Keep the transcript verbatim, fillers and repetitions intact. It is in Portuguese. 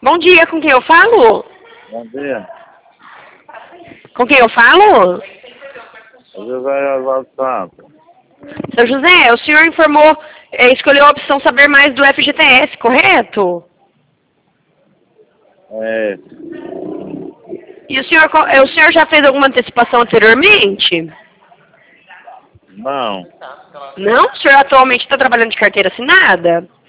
Bom dia, com quem eu falo? Bom dia. Com quem eu falo? José Oswaldo Santos. Seu José, o senhor informou, eh, escolheu a opção saber mais do F G T S, correto? É, E o senhor, co- eh, o senhor já fez alguma antecipação anteriormente? não, Não? O senhor atualmente está trabalhando de carteira assinada?